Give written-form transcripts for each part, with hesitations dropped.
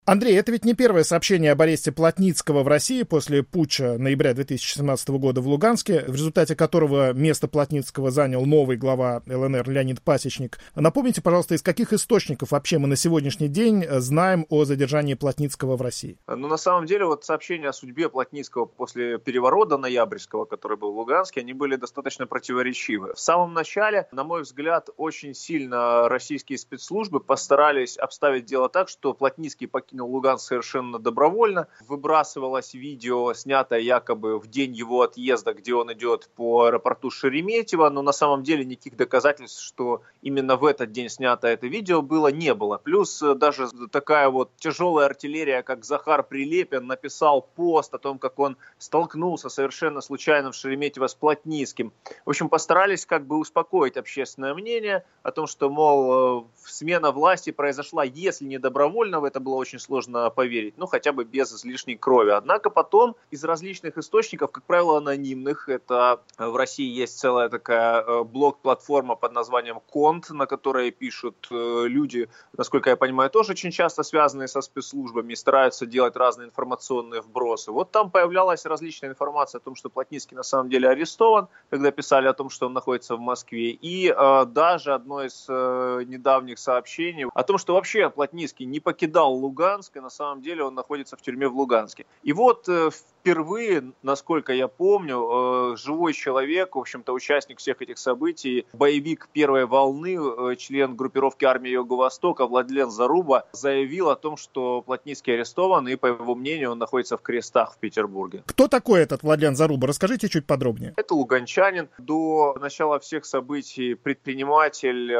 Андрей, это ведь не первое сообщение об аресте Плотницкого в России после путча ноября 2017 года в Луганске, в результате которого место Плотницкого занял новый глава ЛНР Леонид Пасечник. Напомните, пожалуйста, из каких источников вообще мы на сегодняшний день знаем о задержании Плотницкого в России? На самом деле, сообщения о судьбе Плотницкого после переворота ноябрьского, который был в Луганске, они были достаточно противоречивы. В самом начале, на мой взгляд, очень сильно российские спецслужбы постарались обставить дело так, что Плотницкий покинул Луганск совершенно добровольно. Выбрасывалось видео, снятое якобы в день его отъезда, где он идет по аэропорту Шереметьево, но на самом деле никаких доказательств, что именно в этот день снято это видео, не было. Плюс даже такая тяжелая артиллерия, как Захар Прилепин, написал пост о том, как он столкнулся совершенно случайно в Шереметьево с Плотницким. В общем, постарались успокоить общественное мнение о том, что, мол, смена власти произошла, если не добровольно, в это было очень сложно поверить, хотя бы без излишней крови. Однако потом из различных источников, как правило, анонимных, это в России есть целая такая блог-платформа под названием Конт, на которой пишут люди, насколько я понимаю, тоже очень часто связанные со спецслужбами и стараются делать разные информационные вбросы. Там появлялась различная информация о том, что Плотницкий на самом деле арестован, когда писали о том, что он находится в Москве. И даже одно из недавних сообщений о том, что вообще Плотницкий не покидал Луганск, и на самом деле он находится в тюрьме в Луганске. И впервые, насколько я помню, живой человек, в общем-то участник всех этих событий, боевик первой волны, член группировки армии Юго-Востока Владлен Заруба заявил о том, что Плотницкий арестован, и, по его мнению, он находится в крестах в Петербурге. Кто такой этот Владлен Заруба? Расскажите чуть подробнее. Это луганчанин, до начала всех событий предприниматель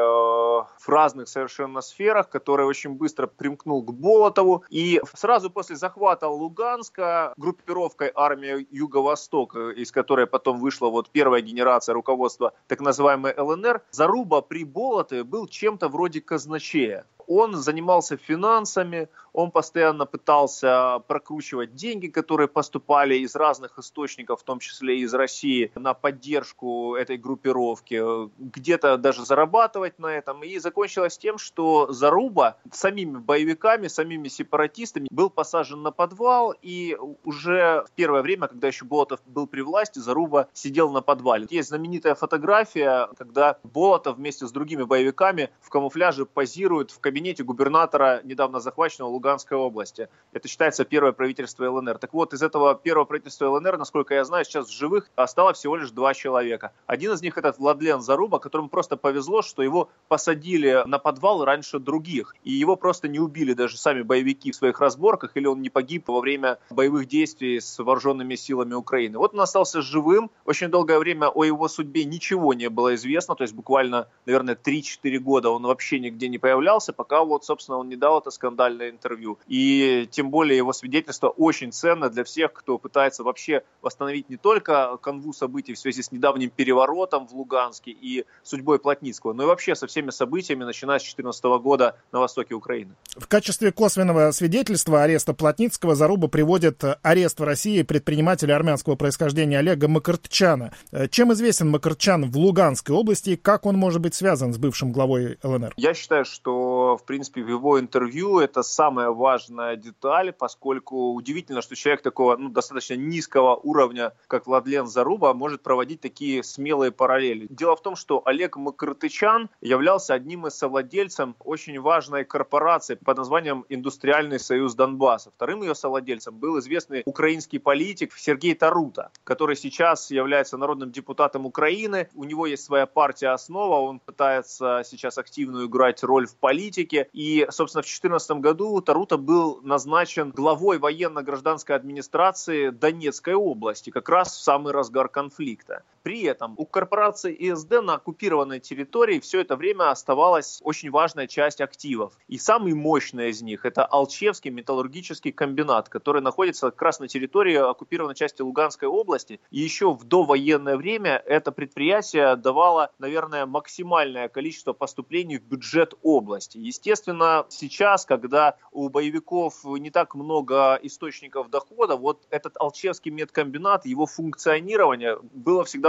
в разных совершенно сферах, который очень быстро примкнул к Болотову. И сразу после захвата Луганска группировкой армии Юго-Востока, из которой потом вышла первая генерация руководства так называемой ЛНР, Заруба при Болотове был чем-то вроде казначея. Он занимался финансами, он постоянно пытался прокручивать деньги, которые поступали из разных источников, в том числе из России, на поддержку этой группировки, где-то даже зарабатывать на этом. И закончилось тем, что Заруба самими боевиками, самими сепаратистами был посажен на подвал, и уже в первое время, когда еще Болотов был при власти, Заруба сидел на подвале. Есть знаменитая фотография, когда Болотов вместе с другими боевиками в камуфляже позирует в кабинете губернатора недавно захваченного Луганской области. Это считается первое правительство ЛНР. Так вот, из этого первого правительства ЛНР, насколько я знаю, сейчас в живых осталось всего лишь 2 человека. Один из них этот Владлен Заруба, которому просто повезло, что его посадили на подвал раньше других. И его просто не убили даже сами боевики в своих разборках, или он не погиб во время боевых действий с вооруженными силами Украины. Он остался живым. Очень долгое время о его судьбе ничего не было известно. То есть буквально, наверное, 3-4 года он вообще нигде не появлялся, пока собственно, он не дал это скандальное интервью. И тем более его свидетельство очень ценно для всех, кто пытается вообще восстановить не только канву событий в связи с недавним переворотом в Луганске и судьбой Плотницкого, но и вообще со всеми событиями, начиная с 2014 года на востоке Украины. В качестве косвенного свидетельства ареста Плотницкого Заруба приводит арест в России предпринимателя армянского происхождения Олега Макартчана. Чем известен Макартчан в Луганской области и как он может быть связан с бывшим главой ЛНР? Я считаю, что в принципе в его интервью это самая важная деталь, поскольку удивительно, что человек такого достаточно низкого уровня, как Владлен Заруба, может проводить такие смелые параллели. Дело в том, что Олег Макартчан являлся одним из совладельцев очень важной корпорации под названием Индустриальный союз Донбасса. Вторым ее совладельцем был известный украинский политик Сергей Тарута, который сейчас является народным депутатом Украины. У него есть своя партия «Основа», он пытается сейчас активно играть роль в политике. И, собственно, в 2014 году Тарута был назначен главой военно-гражданской администрации Донецкой области, как раз в самый разгар конфликта. При этом у корпорации ИСД на оккупированной территории все это время оставалась очень важная часть активов. И самый мощный из них — это Алчевский металлургический комбинат, который находится как раз на территории оккупированной части Луганской области. И еще в довоенное время это предприятие давало, наверное, максимальное количество поступлений в бюджет области. Естественно, сейчас, когда у боевиков не так много источников дохода, этот Алчевский медкомбинат, его функционирование было всегда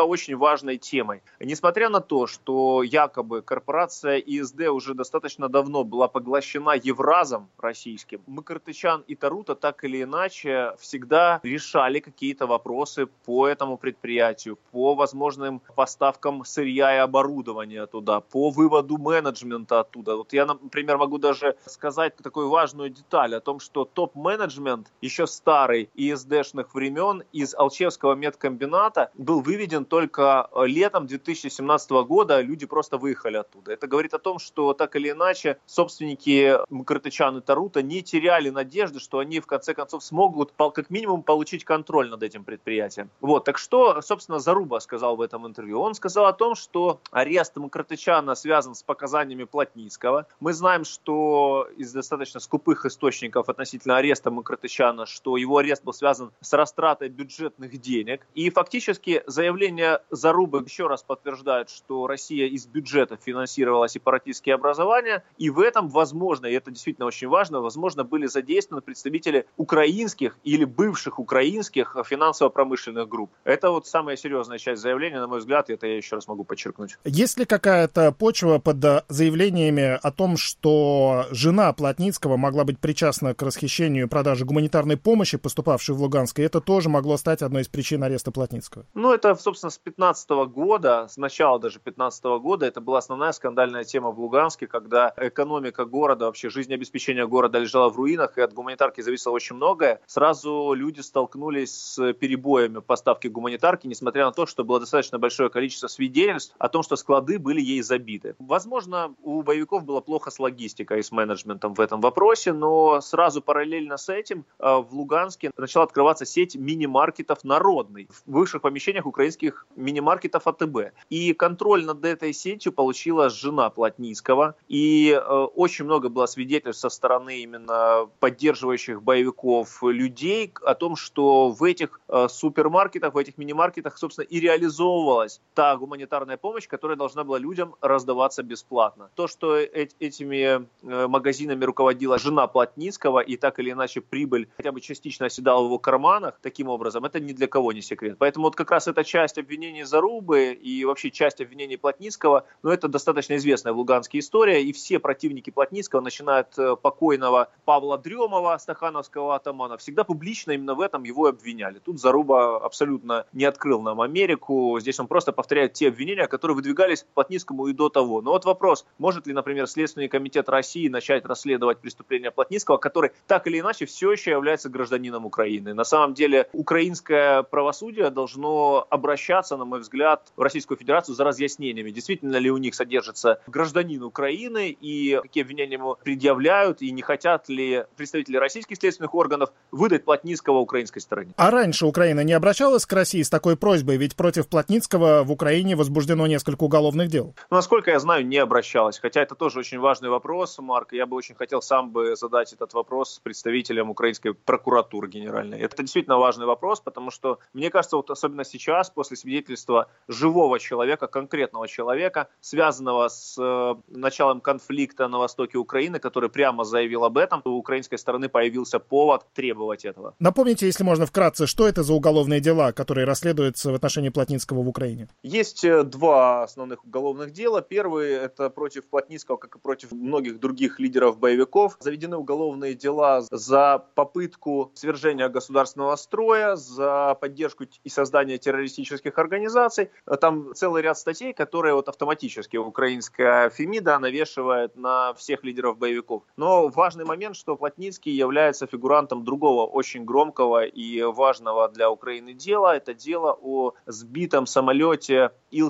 всегда очень важной темой. Несмотря на то, что якобы корпорация ИСД уже достаточно давно была поглощена Евразом российским, Мкртычан и Тарута так или иначе всегда решали какие-то вопросы по этому предприятию, по возможным поставкам сырья и оборудования туда, по выводу менеджмента оттуда. Вот я, например, могу даже сказать такую важную деталь о том, что топ-менеджмент еще старый ИСДшных времен из Алчевского медкомбината был выведен только летом 2017 года, люди просто выехали оттуда. Это говорит о том, что так или иначе собственники Мкртычан и Тарута не теряли надежды, что они в конце концов смогут как минимум получить контроль над этим предприятием. Вот, так что, собственно, Заруба сказал в этом интервью? Он сказал о том, что арест Мкртычана связан с показаниями Плотницкого. Мы знаем, что из достаточно скупых источников относительно ареста Мкртычана, что его арест был связан с растратой бюджетных денег. И фактически заявление Зарубы еще раз подтверждает, что Россия из бюджета финансировала сепаратистские образования. И в этом, возможно, и это действительно очень важно, возможно, были задействованы представители украинских или бывших украинских финансово-промышленных групп. Это вот самая серьезная часть заявления, на мой взгляд, и это я еще раз могу подчеркнуть. Есть ли какая-то почва под заявлениями о том, что жена Плотницкого могла быть причастна к расхищению и продаже гуманитарной помощи, поступавшей в Луганск, и это тоже могло стать одной из причин ареста Плотницкого? Ну, это, собственно, с 2015 года, с начала даже 2015 года, это была основная скандальная тема в Луганске, когда экономика города, вообще жизнеобеспечение города лежала в руинах, и от гуманитарки зависело очень многое. Сразу люди столкнулись с перебоями поставки гуманитарки, несмотря на то, что было достаточно большое количество свидетельств о том, что склады были ей забиты. Возможно, у боевиков было плохо с логистикой и с менеджментом в этом вопросе, но сразу параллельно с этим в Луганске начала открываться сеть мини-маркетов «Народный» в бывших помещениях украинских мини-маркетов АТБ. И контроль над этой сетью получила жена Плотницкого. И очень много было свидетельств со стороны именно поддерживающих боевиков людей о том, что в этих супермаркетах, в этих мини-маркетах, собственно, и реализовывалась та гуманитарная помощь, которая должна была людям раздаваться бесплатно. То, что этими магазинами руководила жена Плотницкого и так или иначе прибыль хотя бы частично оседала в его карманах, таким образом, это ни для кого не секрет. Поэтому вот как раз эта часть обвинений Зарубы и вообще часть обвинений Плотницкого, ну, это достаточно известная в Луганске история, и все противники Плотницкого, начиная от покойного Павла Дремова, стахановского атамана, всегда публично именно в этом его обвиняли. Тут Заруба абсолютно не открыл нам Америку, здесь он просто повторяет те обвинения, которые выдвигались Плотницкому и до того. Но вот вопрос, может ли, например, Следственный комитет России начать расследовать преступления Плотницкого, который так или иначе все еще является гражданином Украины. На самом деле украинское правосудие должно обращаться, на мой взгляд, в Российскую Федерацию за разъяснениями, действительно ли у них содержится гражданин Украины и какие обвинения ему предъявляют, и не хотят ли представители российских следственных органов выдать Плотницкого украинской стороне. А раньше Украина не обращалась к России с такой просьбой? Ведь против Плотницкого в Украине возбуждено несколько уголовных дел. Ну, насколько я знаю, не обращалась. Хотя это тоже очень важный вопрос, Марк. Я бы очень хотел сам бы задать этот вопрос представителям украинской прокуратуры генеральной. Это действительно важный вопрос, потому что, мне кажется, вот особенно сейчас, после свидетельства живого человека, конкретного человека, связанного с началом конфликта на востоке Украины, который прямо заявил об этом, у украинской стороны появился повод требовать этого. Напомните, если можно вкратце, что это за уголовные дела, которые расследуются в отношении Плотницкого в Украине? Есть два основных уголовных дела. Первый — это против Плотницкого, как и против многих других лидеров боевиков. Заведены уголовные дела за попытку свержения государственного строя, за поддержку и создание террористических организаций. Там целый ряд статей, которые вот автоматически украинская Фемида навешивает на всех лидеров боевиков. Но важный момент, что Плотницкий является фигурантом другого очень громкого и важного для Украины дела. Это дело о сбитом самолете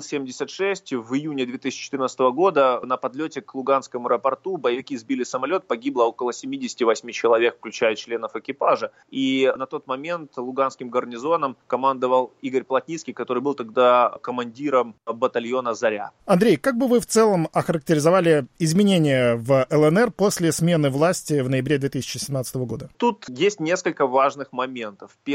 Ил-76 в июне 2014 года на подлете к Луганскому аэропорту. Боевики сбили самолет, погибло около 78 человек, включая членов экипажа. И на тот момент Луганским гарнизоном командовал Игорь Плотницкий, который был тогда командиром батальона «Заря». Андрей, как бы вы в целом охарактеризовали изменения в ЛНР после смены власти в ноябре 2017 года? Тут есть несколько важных моментов. Первый —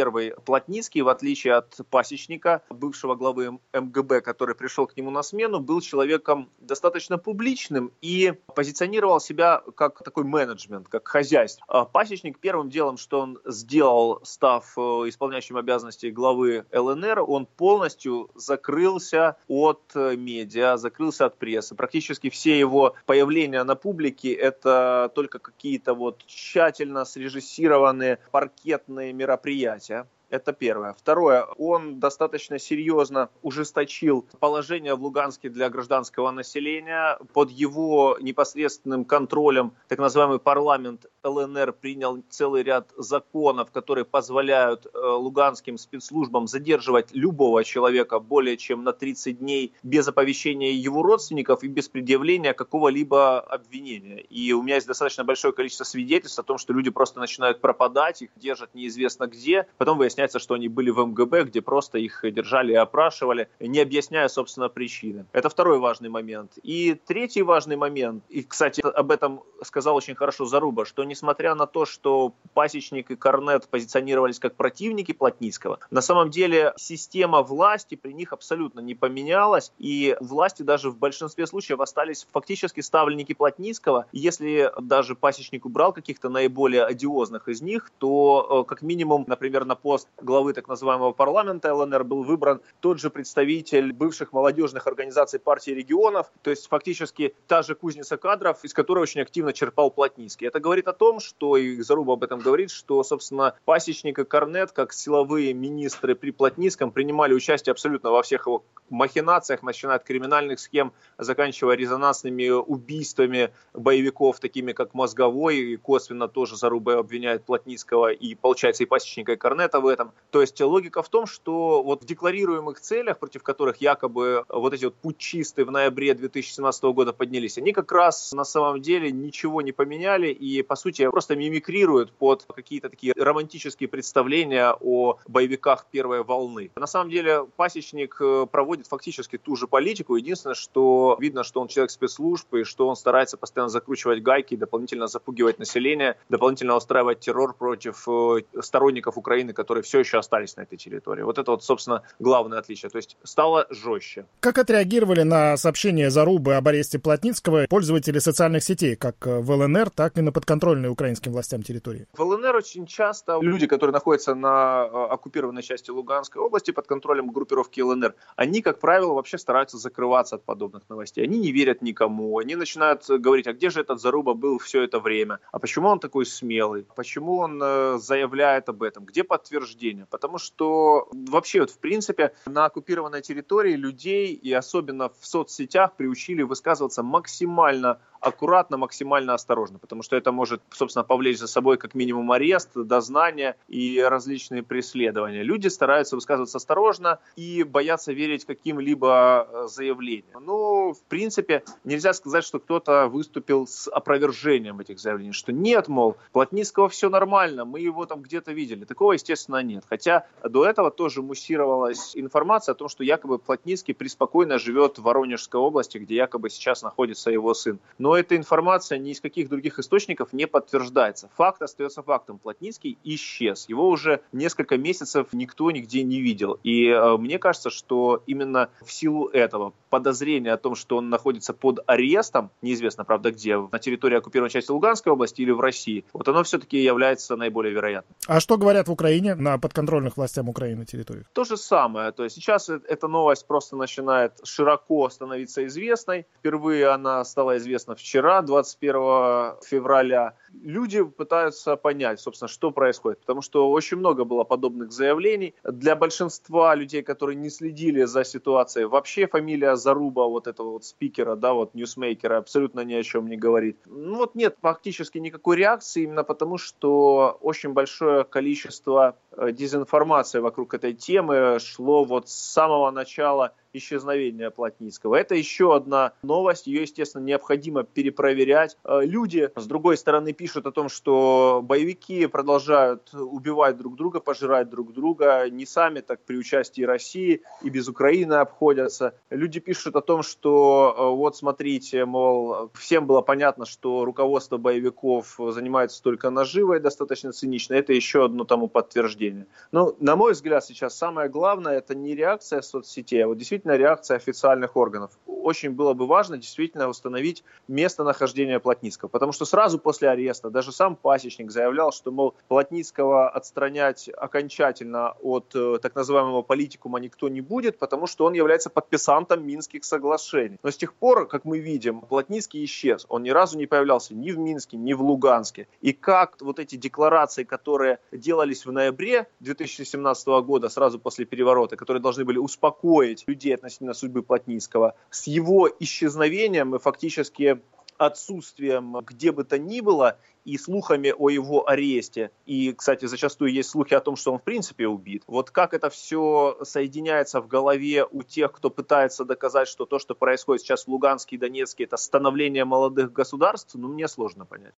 Плотницкий, в отличие от Пасечника, бывшего главы МГБ, который пришел к нему на смену, был человеком достаточно публичным и позиционировал себя как такой менеджмент, как хозяйство. Пасечник первым делом, что он сделал, став исполняющим обязанности главы ЛНР, он полностью закрылся от медиа, закрылся от прессы. Практически все его появления на публике — это только какие-то вот тщательно срежиссированные паркетные мероприятия. Это первое. Второе. Он достаточно серьезно ужесточил положение в Луганске для гражданского населения. Под его непосредственным контролем так называемый парламент ЛНР принял целый ряд законов, которые позволяют луганским спецслужбам задерживать любого человека более чем на 30 дней без оповещения его родственников и без предъявления какого-либо обвинения. И у меня есть достаточно большое количество свидетельств о том, что люди просто начинают пропадать, их держат неизвестно где, потом выясняется, что они были в МГБ, где просто их держали и опрашивали, не объясняя, собственно, причины. Это второй важный момент. И третий важный момент, и, кстати, об этом сказал очень хорошо Заруба, что несмотря на то, что Пасечник и Корнет позиционировались как противники Плотницкого, на самом деле система власти при них абсолютно не поменялась, и власти даже в большинстве случаев остались фактически ставленники Плотницкого. Если даже Пасечник убрал каких-то наиболее одиозных из них, то как минимум, например, на пост главы так называемого парламента ЛНР был выбран тот же представитель бывших молодежных организаций партии регионов, то есть фактически та же кузница кадров, из которой очень активно черпал Плотницкий. Это говорит о том, что, и Заруба об этом говорит, что, собственно, Пасечник и Корнет, как силовые министры при Плотницком, принимали участие абсолютно во всех его махинациях, начиная от криминальных схем, заканчивая резонансными убийствами боевиков, такими как Мозговой, и косвенно тоже Заруба обвиняет Плотницкого, и, получается, и Пасечника, и Корнета в этом. То есть логика в том, что вот в декларируемых целях, против которых якобы вот эти вот путчисты в ноябре 2017 года поднялись, они как раз на самом деле ничего не поменяли и, по сути, просто мимикрируют под какие-то такие романтические представления о боевиках первой волны. На самом деле Пасечник проводит фактически ту же политику. Единственное, что видно, что он человек спецслужб и что он старается постоянно закручивать гайки, дополнительно запугивать население, дополнительно устраивать террор против сторонников Украины, которые все еще остались на этой территории. Вот это вот, собственно, главное отличие. То есть стало жестче. Как отреагировали на сообщение Зарубы об аресте Плотницкого пользователи социальных сетей, как в ЛНР, так и на подконтрольной украинским властям территории? В ЛНР очень часто люди, которые находятся на оккупированной части Луганской области под контролем группировки ЛНР, они, как правило, вообще стараются закрываться от подобных новостей. Они не верят никому. Они начинают говорить, а где же этот Заруба был все это время? А почему он такой смелый? Почему он заявляет об этом? Где подтверждение? Потому что вообще, вот, в принципе, на оккупированной территории людей, и особенно в соцсетях, приучили высказываться максимально аккуратно, максимально осторожно, потому что это может, собственно, повлечь за собой как минимум арест, дознание и различные преследования. Люди стараются высказываться осторожно и боятся верить каким-либо заявлениям. Но, в принципе, нельзя сказать, что кто-то выступил с опровержением этих заявлений, что нет, мол, Плотницкого все нормально, мы его там где-то видели. Такого, естественно, нет. Хотя до этого тоже муссировалась информация о том, что якобы Плотницкий преспокойно живет в Воронежской области, где якобы сейчас находится его сын. Но эта информация ни из каких других источников не подтверждается. Факт остается фактом. Плотницкий исчез. Его уже несколько месяцев никто нигде не видел. И мне кажется, что именно в силу этого подозрения о том, что он находится под арестом, неизвестно, правда, где, на территории оккупированной части Луганской области или в России, вот оно все-таки является наиболее вероятным. А что говорят в Украине, на подконтрольных властям Украины территориях? То же самое. То есть сейчас эта новость просто начинает широко становиться известной. Впервые она стала известна вчера, 21 февраля. Люди пытаются понять, собственно, что происходит, потому что очень много было подобных заявлений. Для большинства людей, которые не следили за ситуацией, вообще фамилия Заруба, вот этого вот спикера, да, вот ньюсмейкера, абсолютно ни о чем не говорит. Ну вот нет практически никакой реакции, именно потому что очень большое количество дезинформации вокруг этой темы шло вот с самого начала исчезновения Плотницкого. Это еще одна новость, ее, естественно, необходимо перепроверять. Люди, с другой стороны, пишут о том, что боевики продолжают убивать друг друга, пожирать друг друга, не сами, так при участии России, и без Украины обходятся. Люди пишут о том, что вот смотрите, мол, всем было понятно, что руководство боевиков занимается только наживой, достаточно цинично. Это еще одно тому подтверждение. нахождения. Но, на мой взгляд, сейчас самое главное — это не реакция соцсетей, а вот действительно реакция официальных органов. Очень было бы важно действительно установить местонахождение Плотницкого, потому что сразу после ареста даже сам Пасечник заявлял, что, мол, Плотницкого отстранять окончательно от так называемого политикума никто не будет, потому что он является подписантом Минских соглашений. Но с тех пор, как мы видим, Плотницкий исчез. Он ни разу не появлялся ни в Минске, ни в Луганске. И как вот эти декларации, которые делались в ноябре 2017 года, сразу после переворота, которые должны были успокоить людей относительно судьбы Плотницкого, с его исчезновением и фактически отсутствием где бы то ни было и слухами о его аресте. И, кстати, зачастую есть слухи о том, что он в принципе убит. Вот как это все соединяется в голове у тех, кто пытается доказать, что то, что происходит сейчас в Луганске и Донецке, это становление молодых государств, мне сложно понять.